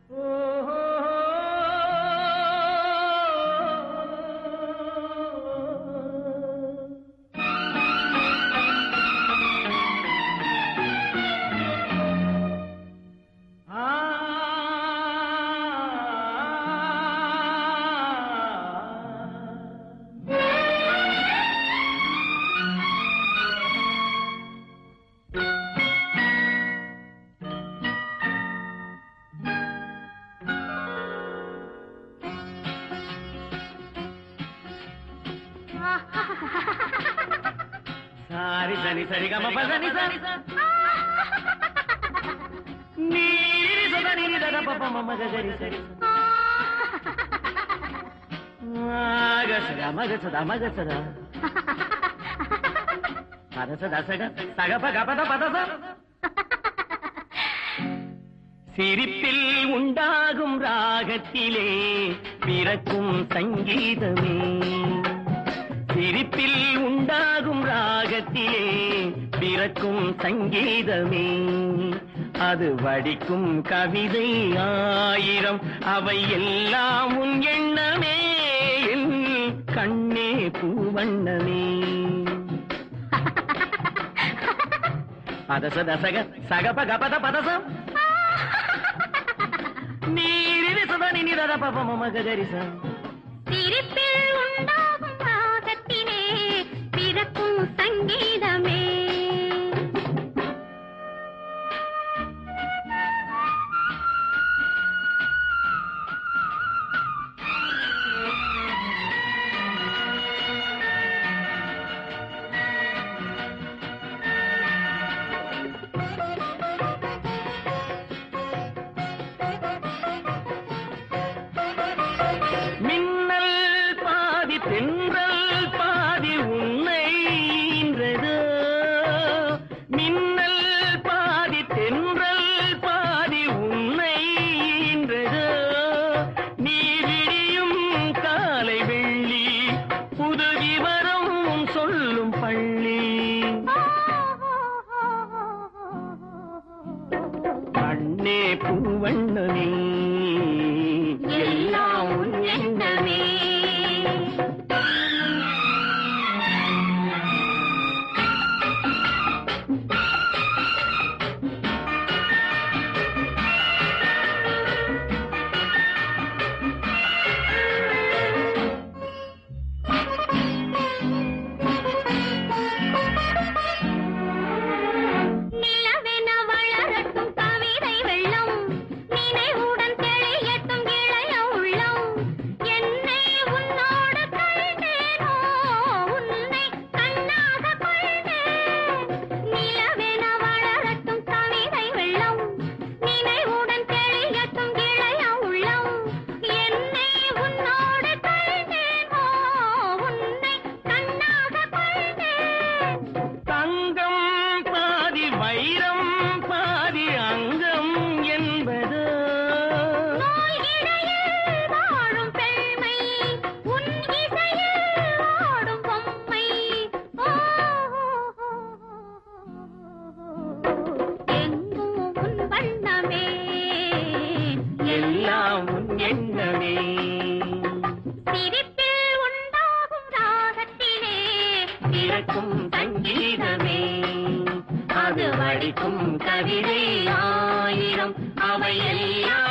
సారి సని సరి గమ పదని సని నీరి సదని దద పప మమ గరి సరి మగసద మగసద మగసద పదసద సగ సగ పగ పద పదస சிரிப்பில் உண்டாகும் ராகத்திலே பிறக்கும் சங்கீதமே சிரிப்பில் உண்டாகும் ராகத்திலே பிறக்கும் சங்கீதமே அது வடிக்கும் கவிதை ஆயிரம் அவை எல்லாம் உன் எண்ணமே என் கண்ணே பூவண்ணமே பதச தசக சகப கபத பதசம் நீரில் சுதனி நிதர பப மம கரிச சிரிப்பில் உண்டாகும் ராகத்திலே பிறக்கும் சங்கீதமே தென்றல் பாதி உன்னை ஈன்றதோ மின்னல் பாதி தென்றல் பாதி உன்னை ஈன்றதோ நீ விடியும் காலை வெள்ளி புது விவரம் சொல்லும் பள்ளி கண்ணே பூவண்ணமே எல்லாம் உன் எண்ணமே வைரம் பாதி அங்கம் என்பது வாழும் பெண்மை உன் இசையில் ஆடும் பொம்மை எங்கும் உன் வண்ணமே எல்லாம் உன் எண்ணமே சிரிப்பில் உண்டாகும் ராகத்திலே பிறக்கும் சங்கீதமே அது வடிக்கும் கவிதை ஆயிரம் அவை எல்லாம்